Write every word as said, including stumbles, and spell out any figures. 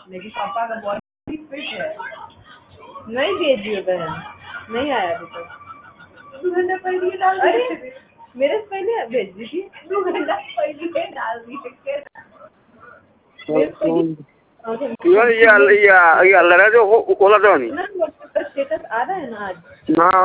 लेकिन पापा का बॉडी फिट है। नहीं भेजियो बहन, नहीं आया अभी तक। दो घंटा पहले डाल दिए। मेरे से पहले भेज दी थी। दो घंटा पहले डाल दिए। इवन ये ये ये अल्लाह जो वो कोला तो नहीं ना स्टेटस आ रहा है ना आज। ना